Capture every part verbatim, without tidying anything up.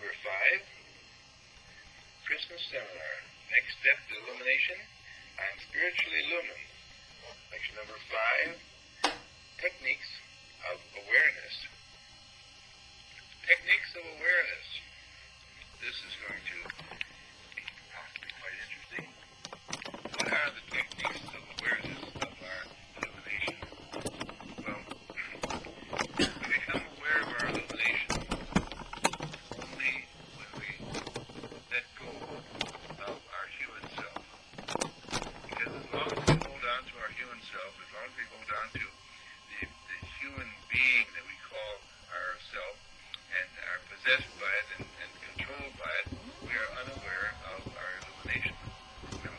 number five, Christmas seminar. Next step to illumination. I'm spiritually illumined. Section number five, techniques of awareness. Techniques of awareness. This is going to be possibly quite interesting. What are the techniques of awareness of our illumination? Well, we become aware of our illumination only when we let go of our human self. Because as long as we hold on to our human self, as long as we hold on to the, the human being that we call ourself and are possessed by it and, and controlled by it, we are unaware of our illumination. Now,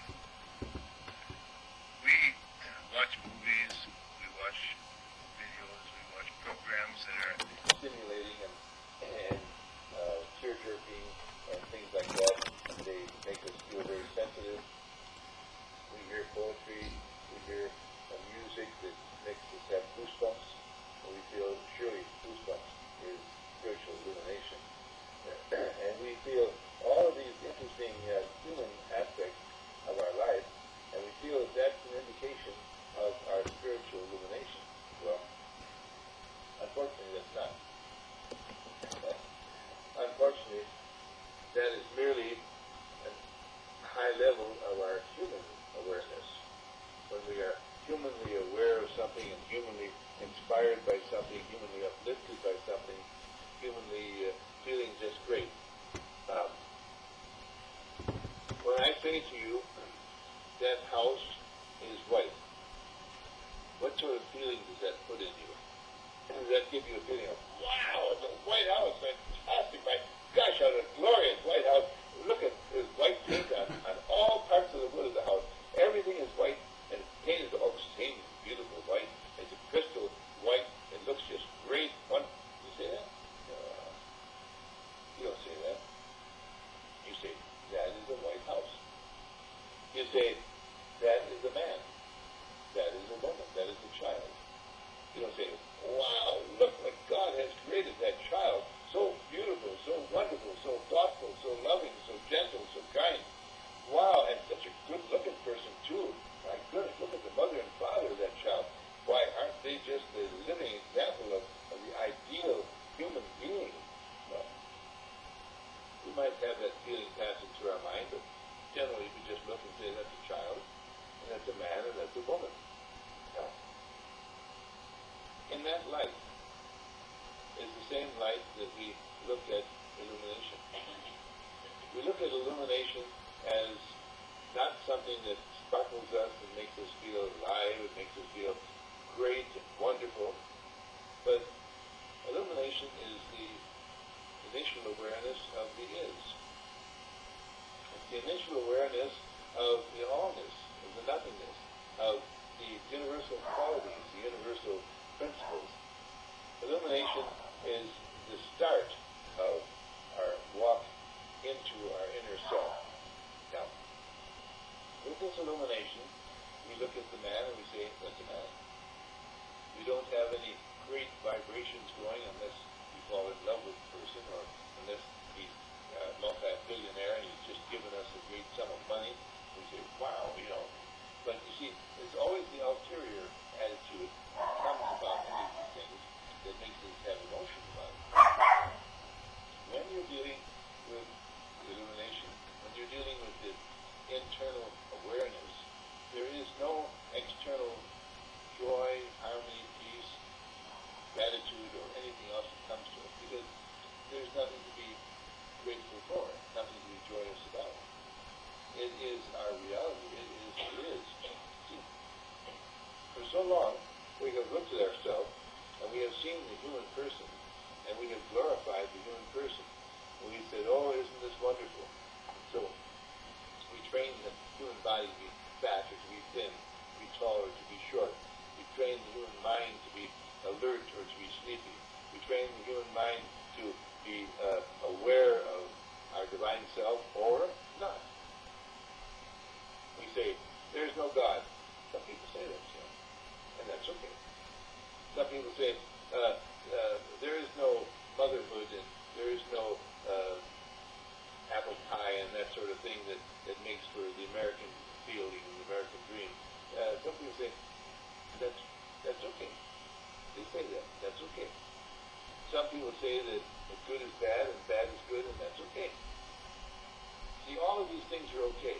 we watch movies, we watch videos, we watch programs that are stimulating and, and uh, tear-jerking and things like that. They make us feel very sensitive. We hear poetry, we hear uh, music that makes us have goosebumps, and we feel surely goosebumps is spiritual illumination. And we feel all of these interesting uh, human aspects of our life, and we feel that that's an indication of our spiritual illumination. Well, unfortunately, that's not. Unfortunately, that is merely a high level of our human awareness. When we are humanly aware of something and humanly inspired by something, humanly uplifted by something, humanly uh, feeling just great. Um, when I say to you, that house is white, what sort of feeling does that put in you? Does that give you a feeling of, wow, it's a white house, fantastic, my gosh, what a glorious white house. Look at this white paint on, on all parts of the wood of the house. Everything is white, and it's painted all the same beautiful white. It's a crystal white. It looks just great. One, you say that? Uh, you don't say that. You say, that is a white house. You say, that is a man. That is a woman. That is a child. You don't say, wow, look what God has created that child. So beautiful, so wonderful, so thoughtful, so loving, so gentle, so kind. Wow, and such a good-looking person, too. My goodness, look at the mother and father of that child. Why, aren't they just the living example of, of the ideal human being? Well, we might have that feeling passing through our mind, but generally we just look and say, that's a child, and that's a man, and that's a woman. Now, in that light is the same light that we look at illumination. We look at illumination as not something that sparkles us and makes us feel alive, it makes us feel great and wonderful, but illumination is the initial awareness of the is. It's the initial awareness of the allness, of the nothingness, of the universal qualities, the universal principles. Illumination is the start of our walk into our inner self. Now, with this illumination, we look at the man and we say, that's a man. We don't have any great vibrations going unless we fall in love with the person, or unless he's uh, multi-billionaire and he's just given us a great sum of money. We say, wow, you know. But you see, it's always the ulterior attitude that comes about any of these things that makes us have emotion about it. When you're dealing with illumination, when you're dealing with the internal awareness, there is no external joy, harmony, peace, gratitude, or anything else that comes to it, because there's nothing to be grateful for, nothing to be joyous about. It is our reality. It is what it is. See, for so long, we have looked at ourselves, and we have seen the human person, and we have glorified the human person. And we said, oh, isn't this wonderful? So, we train the human body to be fat, or to be thin, to be tall, or to be short. We train the human mind to be alert, or to be sleepy. We train the human mind to be uh, aware of our divine self, or not. We say, there's no God. Some people say that, you know, and that's okay. Some people say, uh, uh, there is no motherhood, and there is no uh, that sort of thing that, that makes for the American feeling and the American dream. Uh, some people say, that's, that's okay. They say that. That's okay. Some people say that good is bad and bad is good, and that's okay. See, all of these things are okay.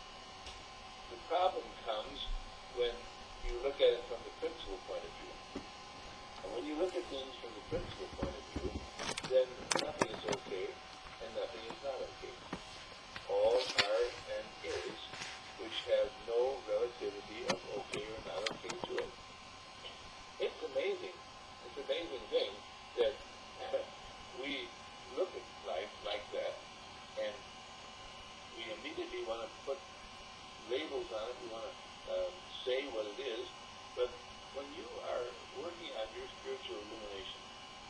The problem comes when you look at it from the principle point of view. And when you look at things from the principle point of view, then nothing is okay and nothing is not okay. All are and is, which have no relativity of okay or not okay to it. It's amazing. It's an amazing thing that we look at life like that, and we immediately want to put labels on it. We want to um, say what it is. But when you are working on your spiritual illumination,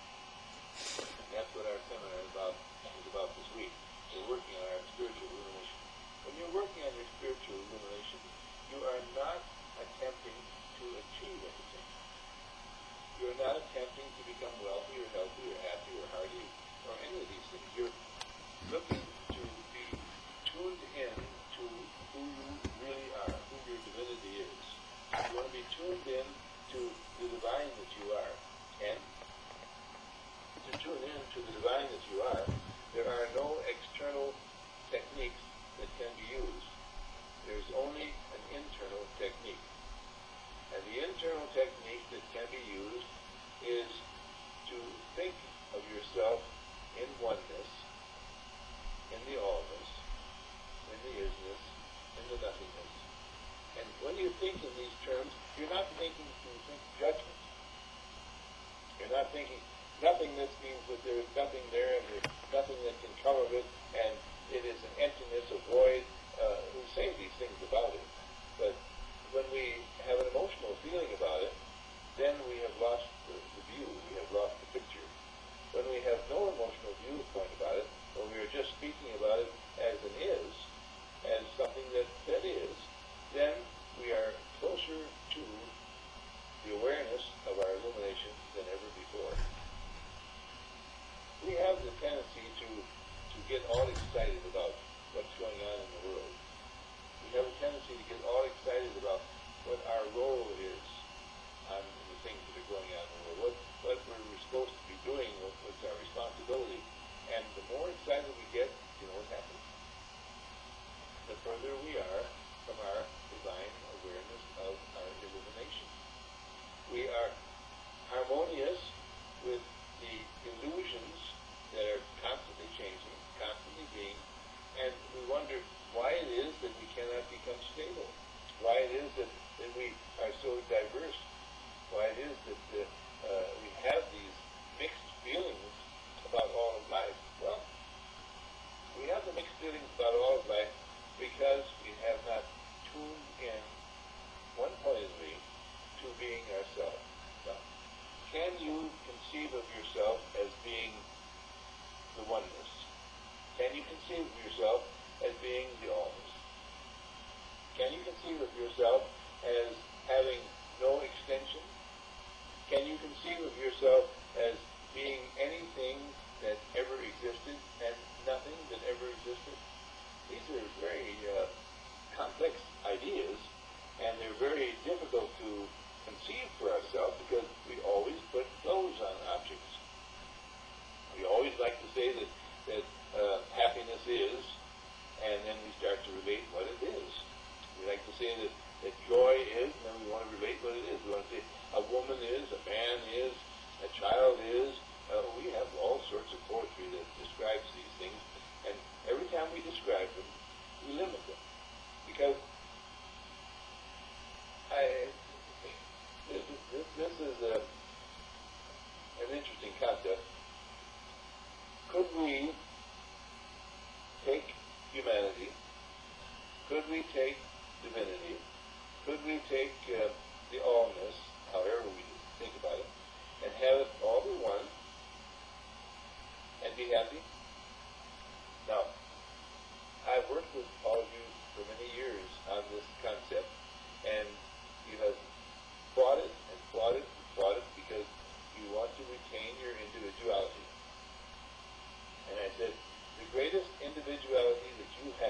and that's what our seminar is about, is about this week. We're working on our spiritual illumination. When you're working on your spiritual illumination, you are not attempting to achieve anything. You're not attempting to become wealthy or healthy or happy or hardy or any of these things. You're looking to be tuned in to who you really are, who your divinity is. You want to be tuned in to the divine that you are. And to tune in to the divine that you are, there are no external techniques that can be used. There's only an internal technique. And the internal technique that can be used is to think of yourself in oneness, in the allness, in the isness, in the nothingness. And when you think in these terms, you're not thinking to think judgment. You're not thinking nothingness means that there is nothing there and there's nothing that can cover it, and it is an emptiness, a void. Uh, we say these things about it, but when we have an emotional feeling about it, then we have lost the, the view, we have lost the picture. When we have no emotional viewpoint about it, when we are just speaking about it as an is, as something that, that is, then we are closer to the awareness of our illumination than ever before. We have the tendency to, to get all excited about what's going on in the world. We have a tendency to get all excited about what our role is on the things that are going on in the world, what, what we're supposed to be doing, what, what's our responsibility. And the more excited we get, you know what happens? The further we are from our divine awareness of our illumination. We are harmonious with the illusions that are constantly changing, constantly being, and we wonder why it is that we cannot become stable, why it is that, that we are so diverse, why it is that uh, uh, we have these mixed feelings about all of life. Well, we have the mixed feelings about all of life because we have not tuned in one point of view to being ourselves. Now, can you conceive of yourself as being the oneness? Can you conceive of yourself as being the allness? Can you conceive of yourself as having no extension? Can you conceive of yourself as being anything that ever existed and nothing that ever existed? These are very uh, complex ideas, and they're very difficult to conceive for ourselves because we always put clothes on objects. We always like to say that, that uh, happiness is, and then we start to relate what it is. We like to say that, that joy is, and then we want to relate what it is. We want to say a woman is, a man is, a child is. Uh, we have all sorts of poetry that describes these things, and every time we describe them, we limit them. Because I, this, this, this is a, an interesting concept. Could we take humanity? Could we take divinity? Could we take uh, the allness, however we think about it, and have it all be one and be happy? Now, I've worked with all of you for many years on this concept, and you have fought it and fought it and fought it because you want to retain your individuality. And I said, the greatest individuality that you have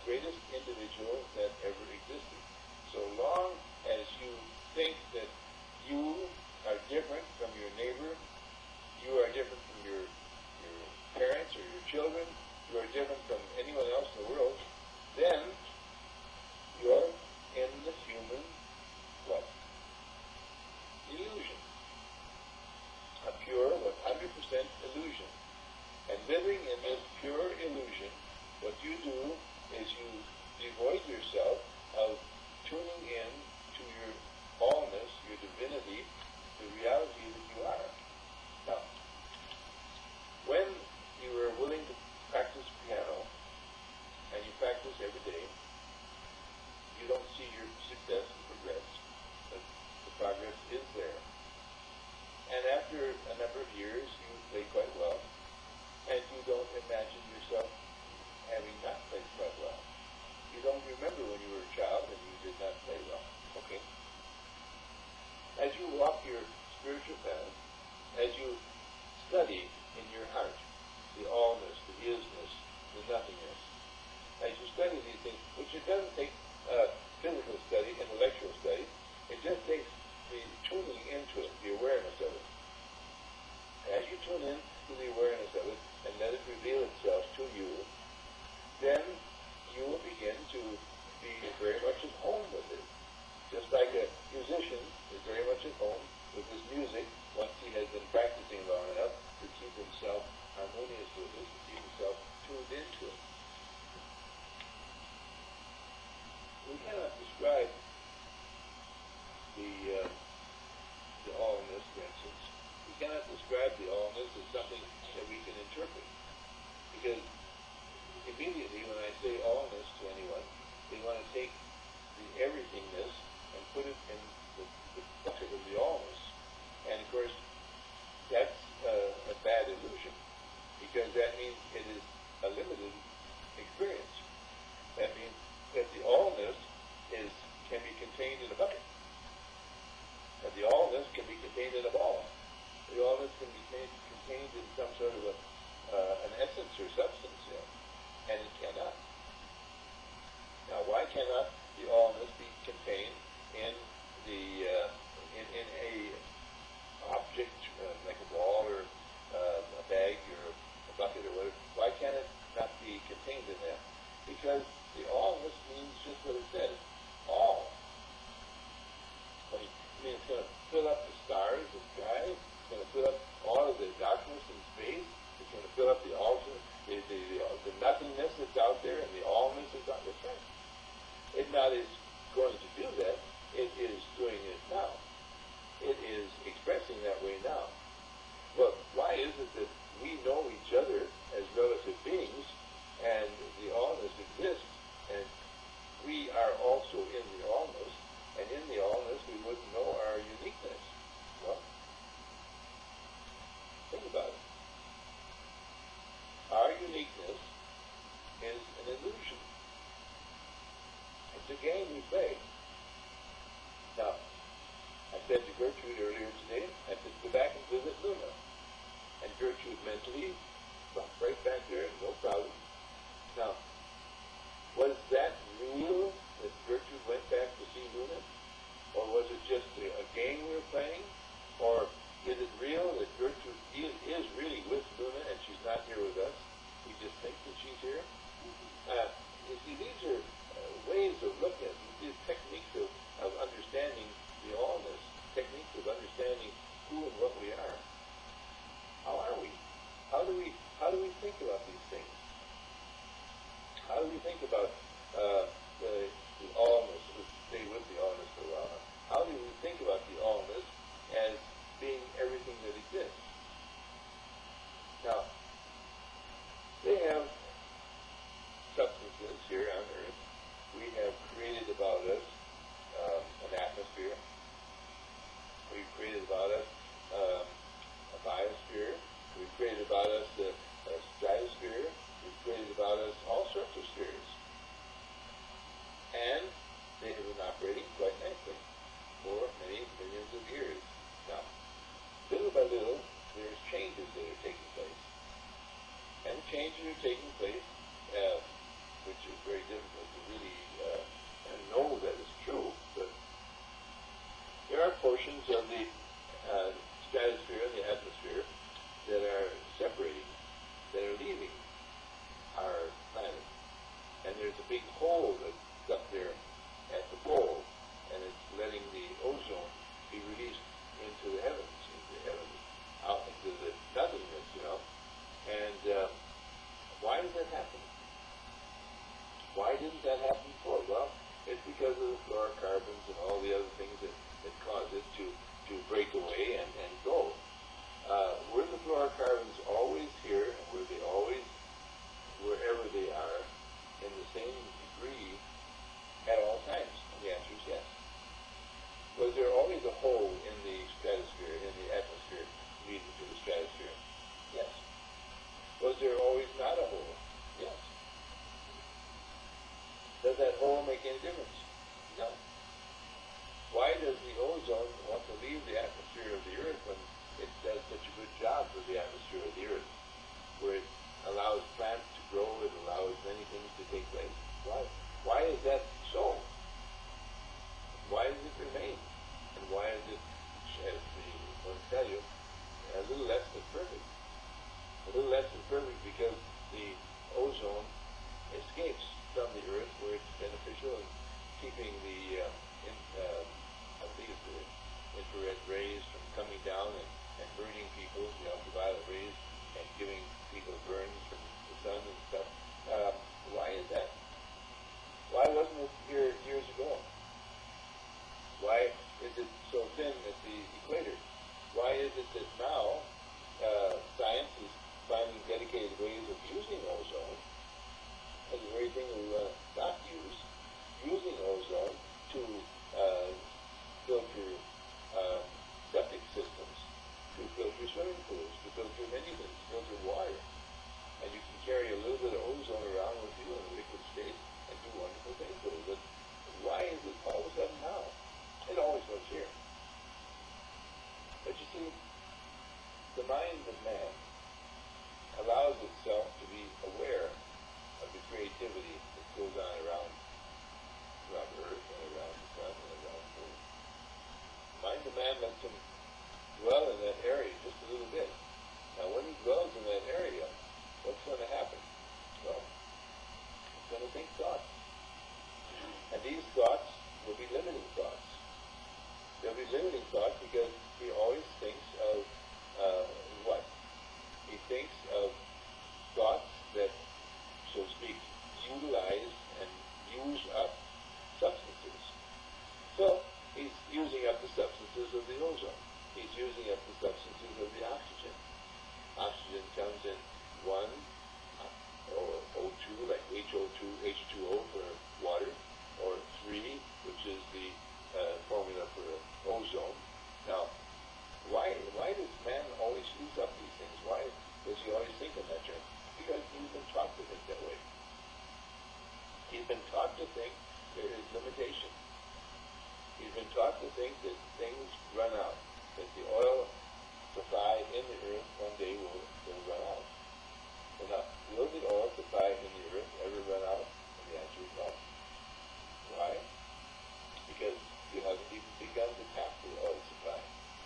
greatest individual that ever existed. So long as you think that you are different from your neighbor, you are different from your, your parents or your children, you are different from anyone else in the world, then you're in the human what? Illusion. A pure one hundred percent illusion. And living in this pure illusion, what you do is you devoid yourself of tuning in to your allness, your divinity, the reality that you are. Now, when you are willing to practice piano, and you practice every day, you don't see your success and progress, but the progress is there. And after a number of years, you play quite well, and you don't imagine yourself having not played quite well. You don't remember when you were a child and you did not play well. Okay? As you walk your spiritual path, as you study in your heart the allness, the isness, the nothingness, as you study these things, which it doesn't take uh, physical study, intellectual study, it just takes the tuning into it, the awareness of it. As you tune in to the awareness of it and let it reveal itself to you, then you will begin to be very much at home with it. Just like a musician is very much at home with his music once he has been practicing long enough to keep himself harmonious with it, to keep himself tuned into it. We cannot describe the, uh, the allness, for instance. We cannot describe the allness as something that we can interpret. Because immediately when I say allness to anyone, they want to take the everythingness and put it in the, the bucket of the allness. And of course, that's uh, a bad illusion, because that means it is a limited experience. That means that the allness is can be contained in a bucket. That the allness can be contained in a ball. The allness can be contained, contained in some sort of a, uh, an essence or substance, you know, and it cannot. Now, why cannot the allness be contained in the uh, in, in a object uh, like a ball or uh, a bag or a bucket or whatever? Why can it not be contained in that? Because the allness means just what it says, all. I mean, it's going to fill up the stars and sky. It's going to fill up all of the darkness in space. It's going to fill up the altar, the, the, the, the nothingness that's out there, and the allness that's out there. That's right. It not is going to do that. It is doing it now. It is expressing that way now. But why is it that we know each other as relative beings, and the allness exists, and we are also in the allness, and in the allness we wouldn't know our uniqueness? Well, think about it. Our uniqueness is an illusion. It's a game we play. Now, I said to Gertrude earlier today, I said, go back and visit Luna. And Gertrude mentally dropped right back there, no problem. Now, was that real that Gertrude went back to see Luna? Or was it just a, a game we were playing? Or is it real that Gertrude is, is really with Luna and she's not here with us? We just think that she's here? Uh, you see, these are uh, ways of looking at these techniques of, of understanding the allness, techniques of understanding who and what we are. How are we? How do we how do we think about these things? How do we think about uh, the, the allness? Let's stay with the allness for a while. How do we think about the allness as being everything that exists? Now, they have substances here on Earth. We have created about us um, an atmosphere. We've created about us um, a biosphere. We've created about us the a stratosphere. We've created about us all sorts of spheres. And they have been operating quite nicely for many millions of years. Now, little by little, there's changes that are taking place. And changes are taking place, uh, which it's very difficult to really uh, know that it's true, but there are portions of the uh, stratosphere and the atmosphere that are separating, that are leaving our planet. And there's a big hole that's up there at the pole, and it's letting the ozone be released into the heavens, into the heavens, out into the nothingness, you know. And uh, why does that happen? Why didn't that happen before? Well, it's because of the fluorocarbons and all the other things that, that cause it to, to break away and, and go. Uh, were the fluorocarbons always here, and were they always, wherever they are, in the same degree at all times? And the answer is yes. Was there always a hole in the stratosphere, in the atmosphere, leading to the stratosphere? Yes. Was there always not a hole? Yes. Does that hole make any difference? No. Why does the ozone want to leave the atmosphere of the Earth when it does such a good job for the atmosphere of the Earth, where it allows plants to grow, it allows many things to take place? Why? Why is that so? Why does it remain? And why is it, as the one tell you, a little less than perfect? A little less than perfect because the ozone escapes from the Earth where it's beneficial in keeping the uh, in, uh, I think it's the infrared rays from coming down and, and burning people, the ultraviolet rays, and giving people burns from the sun and stuff. Uh, why is that? Why wasn't it here years ago? Why is it so thin at the equator? Why is it that now uh, science is finding dedicated ways of using ozone as the very thing we want to not use, using ozone to uh, filter uh, septic systems, to filter swimming pools, to filter many things, to filter water. And you can carry a little bit of ozone around with you in a liquid state and do wonderful things with it. But why is it all of a sudden now? It always was here. But you see, the mind of man allows itself to be aware of the creativity that goes on around, around Earth and around the sun and around the moon. The mind of man lets him dwell in that area just a little bit. Now when he dwells in that area, what's going to happen? Well, he's going to think thoughts. And these thoughts will be limiting thoughts. They'll be limiting thoughts because he always thinks of uh, what? He thinks of thoughts that, so to speak, utilize and use up substances. So he's using up the substances of the ozone. He's using up the substances of the oxygen. Oxygen comes in one, or O two, like H O two, H two O for water, or three, which is the uh, formula for ozone. Now, why why does man always use up these things? Why does he always think in that term? Because he's been taught to think that way. He's been taught to think there is limitation. He's been taught to think that things run out, that the oil supply in the earth one day will, will run out. So now, will the oil supply in the earth ever run out? And the answer is no. Why? Because you haven't even begun to tap the oil supply.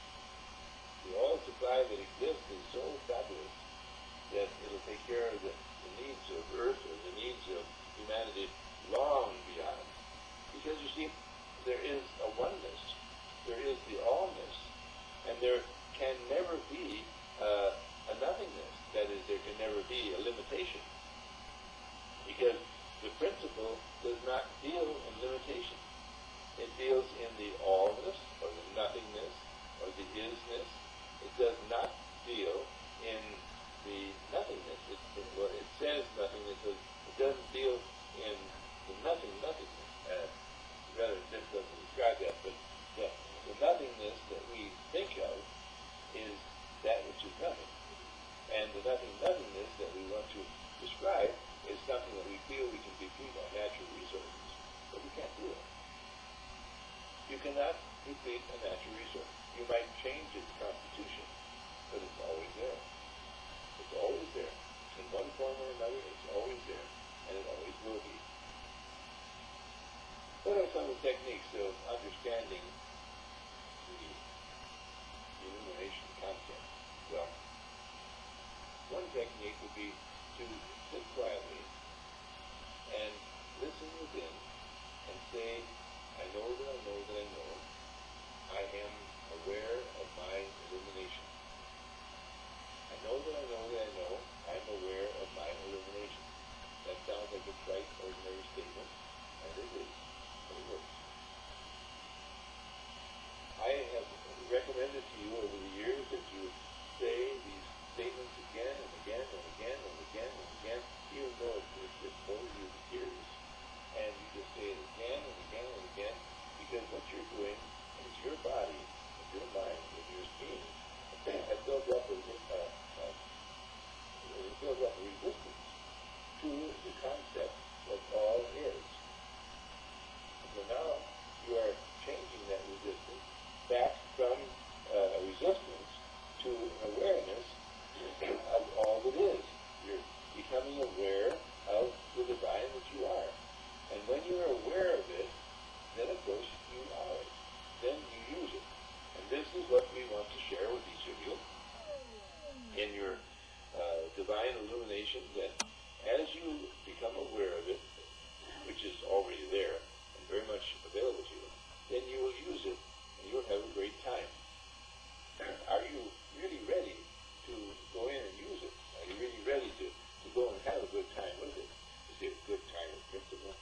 The oil supply that exists is so fabulous that it'll take care of the, the needs of Earth or the needs of humanity long beyond. Because you see, there is a oneness, there is the allness, and there can never be uh, a nothingness. That is, there can never be a limitation. Because the principle does not deal in limitation. It deals in the allness, or the nothingness, or the isness. It does not deal in the nothingness. It, it, well, it says nothingness, but it doesn't deal in the nothing nothingness. Uh, rather difficult to describe that, but the, the nothingness that we think of is that which is nothing. And the nothing nothingness that we want to describe is something that we feel we can deplete our natural resources. But we can't do it. You cannot deplete a natural resource. You might change its constitution, but it's always there. It's always there. In one form or another, it's always there, and it always will be. some of the techniques of understanding the illumination concept? Well, one technique would be to sit quietly and listen within and say, I know that I know that I know. I am aware of my illumination. I know that I know that I know. I'm aware of my illumination. That sounds like a trite, ordinary statement, and it is, but it works. I have recommended to you over the years that you say these statements again and again and again and again and again, even though it, it, it bores you to tears. And you just say it again and again and again, because what you're doing is your body, and your mind, and your being has built up a, uh, uh, built up a resistance to the concept of all is. So now you are changing that resistance back from uh, resistance to awareness of all that is. You're becoming aware of the divine that you are. And when you're aware of it, then of course you are it. Then you use it. And this is what we want to share with each of you in your uh, divine illumination, that as you become aware of it, which is already there and very much available to you, then you will use it and you'll have a great time. Are you really ready to go in and use it? Are you really ready to, to go and have a good time with it? Is it a good time with principle?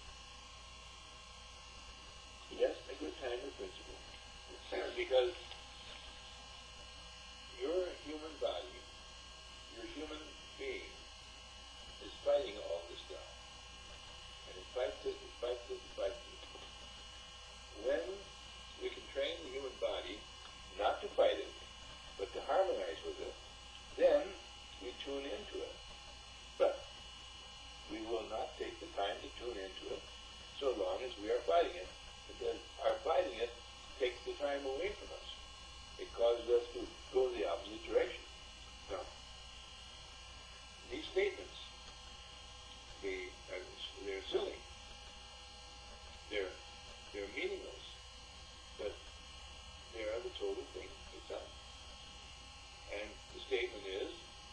Yes, a good time with principle. Because your human body, your human being, is fighting all this stuff. And it fights it, it fights it, it fights it. When we can train the human body not to fight it, but to harmonize with it, then we tune into it. But we will not take the time to tune into it so long as we are fighting it, because our fighting it takes the time away from us. It causes us to go the opposite direction. Now, these statements, they are, they're silly. They're, they're meaningless. But they are the total thing itself. And the statement is,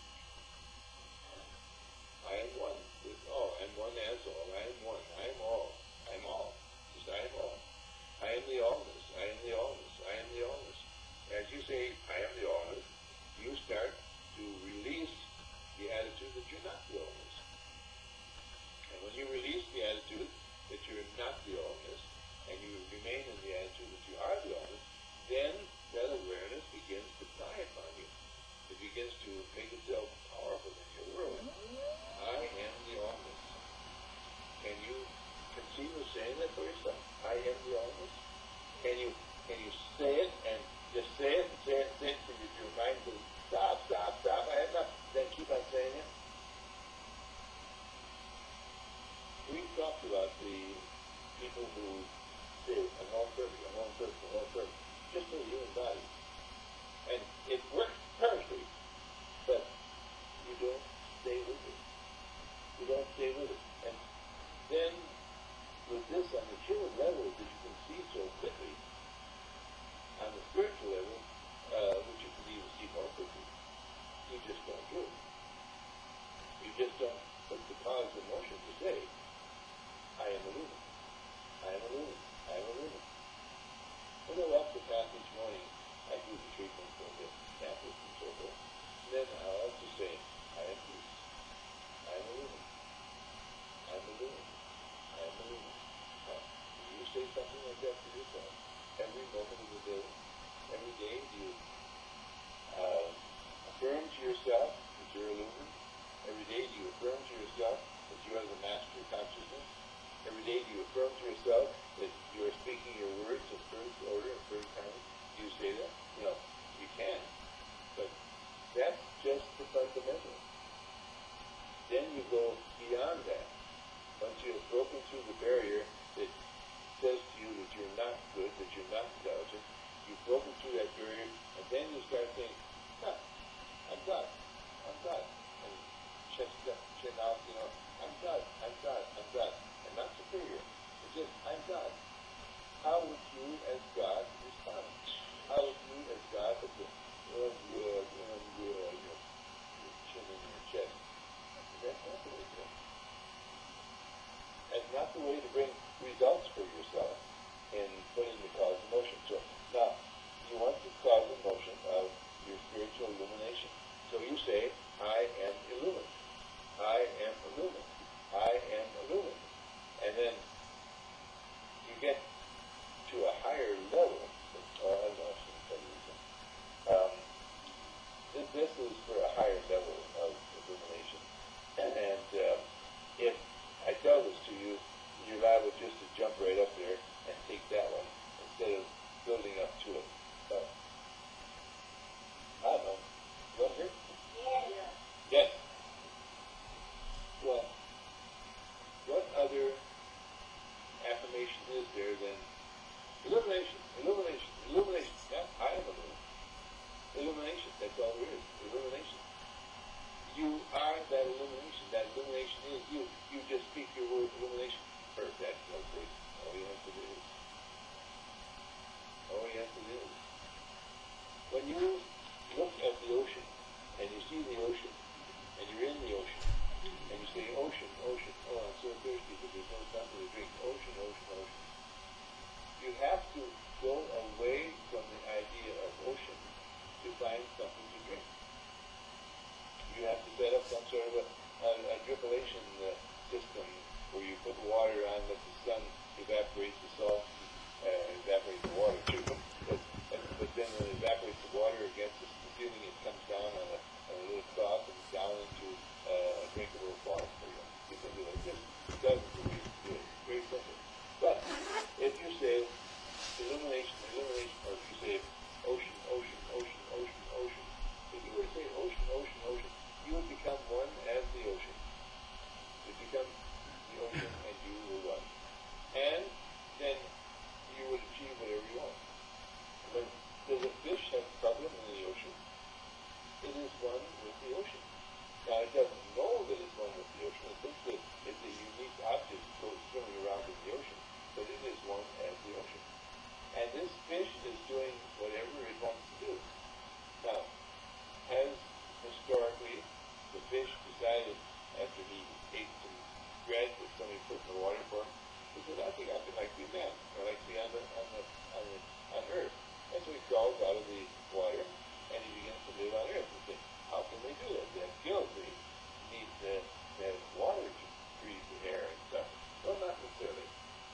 I am one with all. I am one as all. I am one. I am all. I am all. Just I am all. I am the allness. I am the allness. I am the allness. As you say, I am the allness, you start to release the attitude that you're not the allness. And when you release the attitude that you're not the allness, and you remain in the attitude that you are the allness, then that awareness begins to fly upon you. It begins to make itself powerful in your world. I am the allness. Can you conceive of saying that for yourself? I am the allness. Can you can you say it and just say it and say it and say it so that your mind goes, stop, stop, stop, I have not. Then keep on saying it. We've talked about the people who say, I'm all perfect, I'm all perfect, I'm all perfect, just in the human body. And it works perfectly, but you don't stay with it. You don't stay with it. And then, with this on the human level that you can see so quickly, on the spiritual level, uh, which you can even see more quickly, you just don't do it. You just don't put the cause of motion to say, I am illumined. I am illumined. I am illumined. When I walk the path each morning, I do the treatment for the Catholics and so forth. And then I'll also say, I am peace. I am illumined. I am illumined. I am illumined. Now, do you say something like that to yourself every moment of the day? Every day, do you uh, affirm to yourself that you're illumined? Every day, do you affirm to yourself that you are the master of consciousness? Every day, do you affirm to yourself that you are speaking your words in first order and first time? Do you say that? No, you can. But that's just the fundamental. Then you go beyond that. Once you have broken through the barrier that says to you that you're not good, that you're not intelligent, you've broken through that barrier, and then you start saying, huh, I'm God, I'm God. And chest up, chin out, you know, I'm God, I'm God, I'm God. I'm not superior. It's just, I'm God. the way to bring results for yourself in putting the cause in motion. So now, you want the cause in motion of your spiritual illumination. So you say, I am illumined. I am illumined. I am illumined. And then you get to a higher level. Oh, I lost it. Um, this, this is for a higher level of illumination. And, and uh, if I tell this to you, you're liable just to jump right up there and take that one instead of building up to it. So, I don't know. You want to hear? Yeah. Yes. Well, what other affirmation is there than illumination, illumination, illumination? Yeah, I am illuminated. Illumination, that's all there is. Illumination. You are that illumination. That illumination is you. You just speak your word illumination first. That's no good. Oh, yes, it is. Oh, yes, it is. When you look at the ocean, and you see the ocean, and you're in the ocean, and you say, ocean, ocean, oh, I'm so thirsty, but there's no something to drink. Ocean, ocean, ocean. You have to go away from the idea of ocean to find something to drink. You have to set up some sort of a, a, a dripplation uh, system where you put water on, let the sun evaporate the salt, uh, evaporate the water too, but, but, but then when it evaporates the water against the ceiling, it comes down on a, on a little cloth and down into uh, a drinkable form for you. You can do it like this. It doesn't really do it. Very simple. But if you say illumination, illumination, or if you say ocean, ocean, ocean, ocean, ocean, if you were to say ocean, ocean, ocean, you would become one as the ocean. You become the ocean and you will one. And then you would achieve whatever you want. But does a fish have a problem in the ocean? It is one with the ocean. Now it doesn't know that it's one with the ocean. It thinks that it's a unique object swimming around in the ocean. But it is one as the ocean. And this fish is doing whatever it wants to do. Now, has historically the fish decided after he ate some bread that somebody put in the water for him, he said, I think I would like to be man. I'd like to be on the, on the, on the, on earth. And so he crawls out of the water and he begins to live on earth. And say, how can they do that? They have gills. They need to have water to breathe the air and stuff. Well, not necessarily.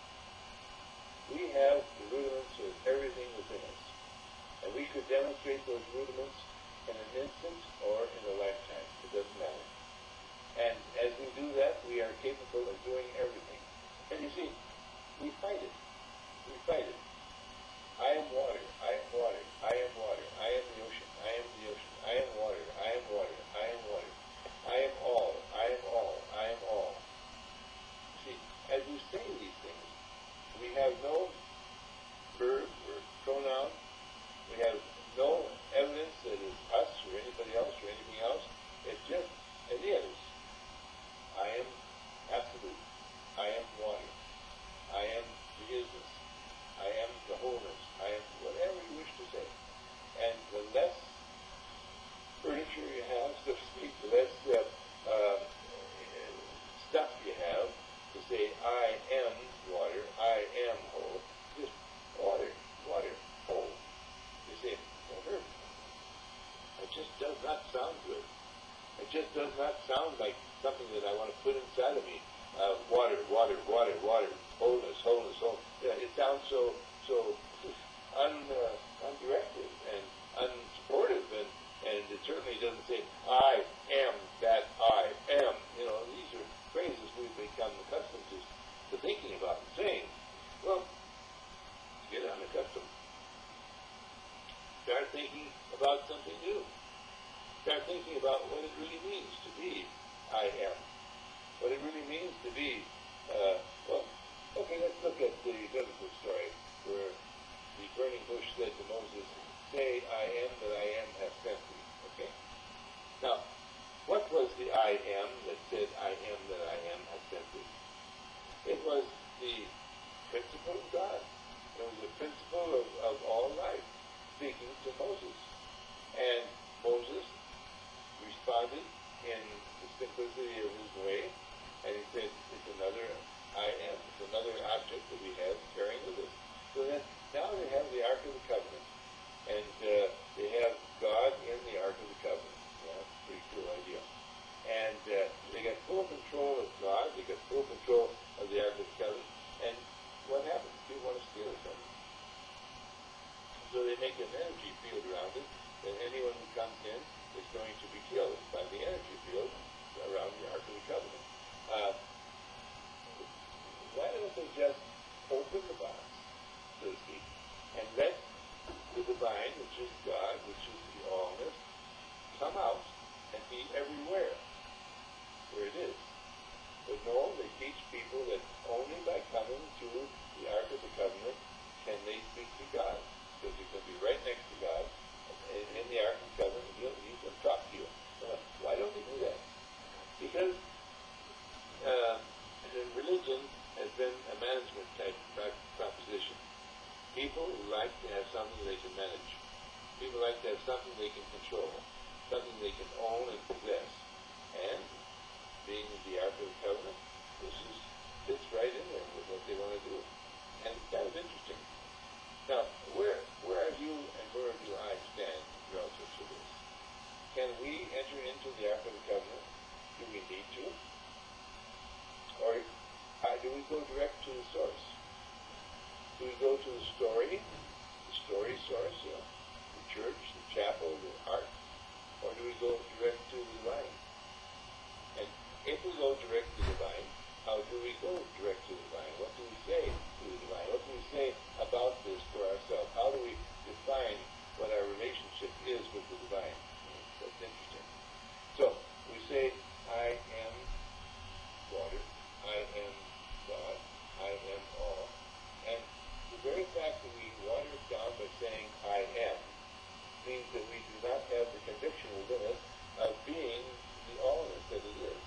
We have the rudiments of everything within us. And we could demonstrate those rudiments in an instant or in a lifetime. It doesn't matter. And as we do that, we are capable of doing everything. And you see, we fight it. We fight it. I am water. I am water. I am water. I am the ocean. I am the ocean. I am water. I am water. I am water. I am all. I am all. I am all. See, as we say these things, we have no verb or pronoun. We have no evidence that it's us or anybody else or anything else. It's just, it is. I am absolute. I am water. I am the isness. I am the wholeness. I am whatever you wish to say. And the less furniture you have, so to speak, the less uh, uh, stuff you have to say, I am water, I am whole. Just water, water, whole. You say, well, her, it just does not sound good. It just does not sound like something that I want to put inside of me. Uh, water, water, water, water, wholeness, wholeness, wholeness. Yeah, it sounds so, so un, uh, undirected and unsupportive, and, and it certainly doesn't say, I am that I am. You know, these are phrases we've become accustomed to, to thinking about and saying. Well, get unaccustomed. Start thinking about something new. Start thinking about what it really means to be I am. What it really means to be, uh, well, okay, let's look at the biblical story where the burning bush said to Moses, say, I am that I am has sent thee. Okay? Now, what was the I am that said, I am that I am has sent thee? It was the principle of God. It was the principle of, of all life speaking to Moses. And Moses responded in the simplicity of his way, and he said, it's another I am. It's another object that we have carrying with us. So then, now they have the Ark of the Covenant, and uh, they have God in the Ark of the Covenant. Yeah, pretty cool idea. And uh, they got full control of God. They got full control of the Ark of the Covenant. And what happens? People want to steal it from them. So they make an energy field around it, and anyone who comes in is going to be killed by the energy field around the Ark of the Covenant. Uh, why don't they just open the box, so to speak, and let the divine, which is God, which is the allness, come out and be everywhere where it is? But no, they teach people that only by coming to the Ark of the Covenant can they speak to God. Because you can be right next to God in, in the Ark of the Covenant, and he'll, he can talk to you. Uh, why don't they do that? Because uh, religion has been a management type proposition. People like to have something they can manage. People like to have something they can control, something they can own and possess. And being the Ark of the Covenant, this is fits right in there with what they want to do. And it's kind of interesting. Now, where where are you and where do I stand relative to this? Can we enter into the Ark of the Covenant? Do we need to? Or uh, do we go direct to the source? Do we go to the story, the story source, you know, the church, the chapel, the ark? Or do we go direct to the divine? And if we go direct to the divine, how do we go direct to the divine? What do we say to the divine? What do we say about this for ourselves? How do we define what our relationship is with the divine? That's interesting. So, we say, I am water, I am God, I am all. And the very fact that we water it down by saying, I am, means that we do not have the conviction within us of being the allness that it is.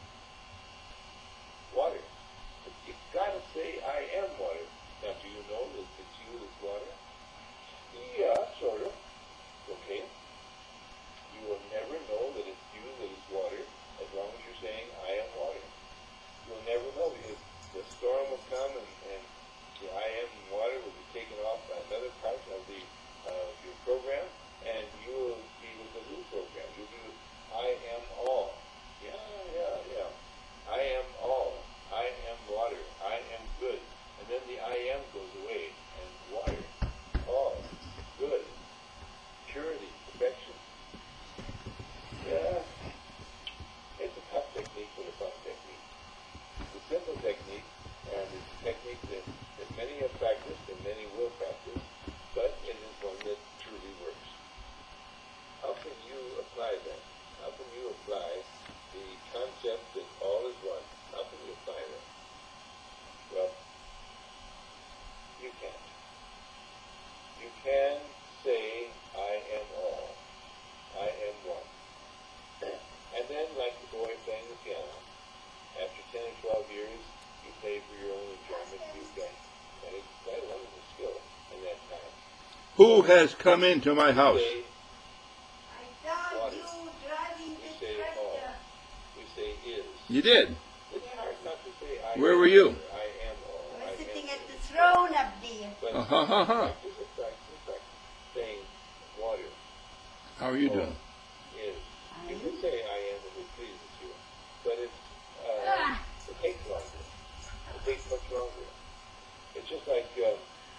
Water. You've got to say, I am water. Now, do you know that it's you that's water? Yeah, sort of. Okay. You will never know that it's you that is water as long as you're saying, I am water. You'll never know because the storm will come and, and the I am water will be taken off by another part of the uh, your program, and you will be with the new program. You'll be with I am all. Yeah, yeah, yeah. I am all. I am water. I am good. And then the I am goes away. And water, all, good, purity, perfection. Yeah. It's a tough technique, but a fun technique. It's a simple technique, and it's a technique that, that many have practiced and many will practice, but it is one that truly works. How can you apply that? How can you apply the concept that all is one? How can you apply that? Well, you can't. You can say, I am all. I am one. And then, like the boy playing the piano, after ten or twelve years, you play for your own enjoyment. You've got quite a, quite a wonderful skill in that time. Who has come into my house? Say, I saw water. you driving We this say all. tractor. We say is. You did. It's hard not to say I Where am were you? water, I am all. I I was sitting am at good. the throne up there. But Uh huh, huh, huh. practice is practice is practice. Saying water How are you doing? is. You can say I am if it pleases you, but it's uh, Ah. it takes longer. It takes much longer. It's just like uh,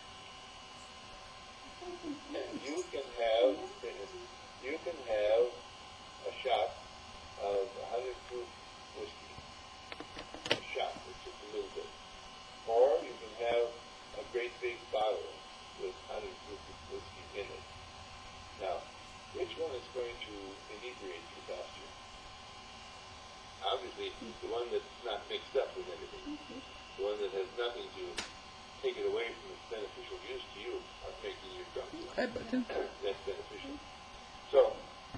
you can have you can have a shot of one hundred proof whiskey. A shot, it's just a little bit. Or you can have a great big bottle with one hundred proof whiskey in it. Now, which one is going to inebriate you faster? Obviously, the one that's not mixed up with anything. The one that has nothing to take it away from its beneficial use to you are making you drunk. Hi, button. That's beneficial. So,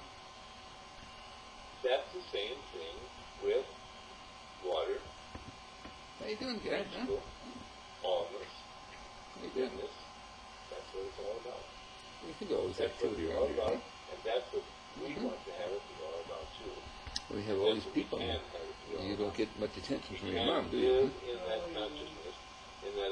that's the same thing with water, How you doing, guys? Huh? principle, allness, How you doing? goodness. That's what it's all about. You think always have That's what children it's all around here, about, huh? and that's what we Mhm. want to have it be all about too. We have all That's these what we people. can here. have it be all You about. don't get much attention from You your can't mom, do you? live in that consciousness.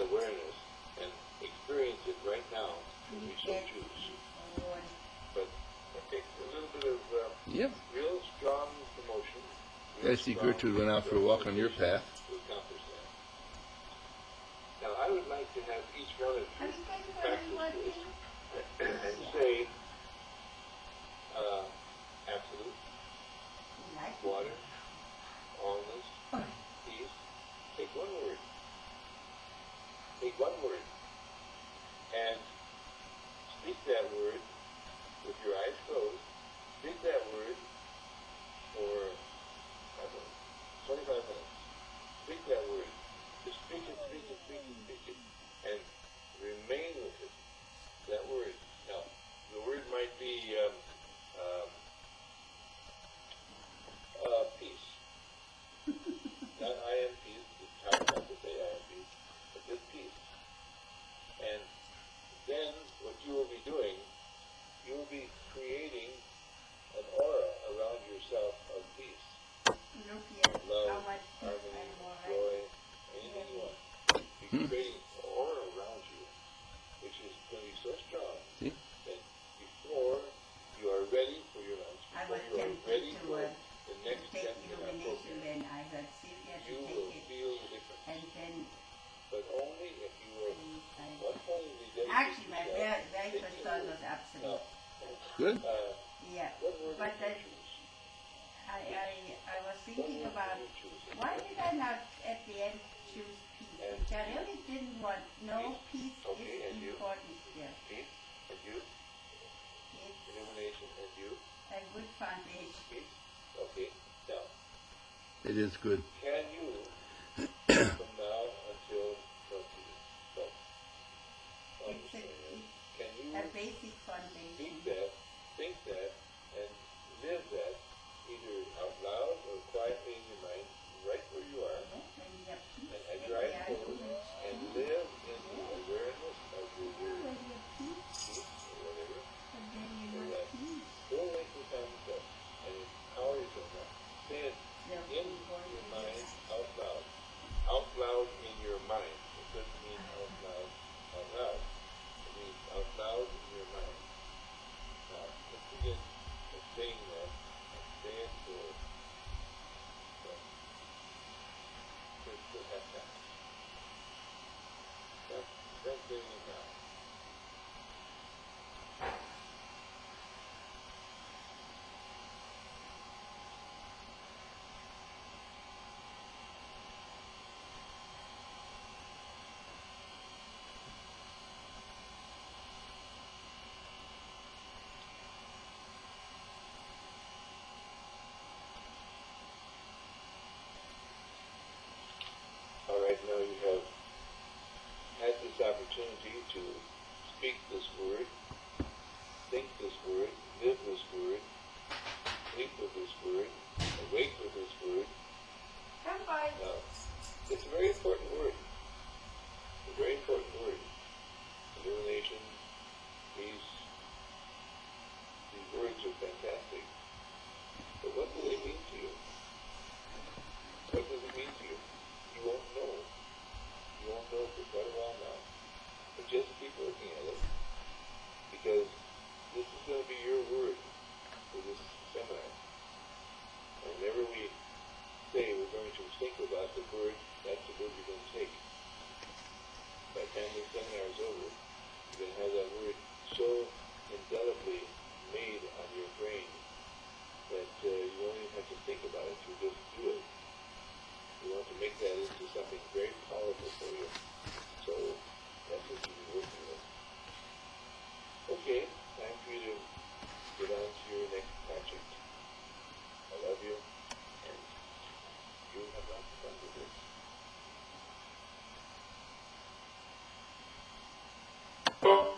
awareness and experience it right now if we so choose. But it takes a little bit of uh, Yep. real strong emotion. real I see strong Gertrude went out for a walk on your path. to accomplish that. Now, I would like to have each one of you Have you guys practice one this thing? and say, uh, absolute, Like water, allness, peace. Take one word. Take one word. And speak that word with your eyes closed. Speak that word for, I don't know, twenty-five minutes. Speak that word. Just speak it, speak it, speak it, speak it. And remain with it. That word. Now, the word might be um, um, uh, peace. Not I am peace. It's hard not to say I am peace. But just peace. And then what you will be doing, you will be creating an aura around yourself of peace, Look here, love, how much harmony, I'm all right. joy, anything you want. You're creating an aura around you, which is going to be so strong See? that before you are ready for your lunch, I before was you are tempted ready to, for uh, the next take step in our illumination program, when I heard Sylvia to you take will it, feel the difference. and then But only if you will I, one-pointedly dedicate actually my yourself very, very taking first the thought word. was Now, absolute. Good. uh, Yeah, what word but did then you choose? I, I, I was What thinking word about did you choose? why did I not at the end choose peace? And Which I really didn't want. No, peace Okay, is and you? important here. Peace, and you? It's Illumination, and you? a good foundation. Peace? Okay. Now, It is good. can you, from now until Sunday, so, It's a, understand, it's can you a basic speak foundation. that, think that, and live that either out loud or quietly in your mind, right where you are, Yeah, when you have peace, and as when your eyes you are closed, doing and peace, live in the awareness of your yeah, word, when you have peace, peace, or whatever, and then you or have that. peace. Don't waste your time with that, and empower yourself now. Say it So in we go your into mind, this. out loud. Out loud in your mind. It doesn't mean out loud, out loud. It means out loud in your mind. Now, let's begin with saying that, and say it for, for, for, for half time. Start, start saying it now. All right, now you have had this opportunity to speak this word, think this word, live this word, sleep with this word, awake with this word. Come by. Now, it's a very important word. It's a very important word. Illumination, peace. These words are fantastic. But what do they mean to you? What does it mean to you? You won't know. You won't know for quite a while now. But just keep looking at it, because this is going to be your word for this seminar. And whenever we say we're going to think about the word, that's the word you're going to take. By the time this seminar is over, you're going to have that word so indelibly made on your brain that uh, you won't even have to think about it. You'll just do it. You want to make that into something very powerful for you. So that's what you'll be working with. Okay, time for you to get on to your next project. I love you, and you have lots of fun with this.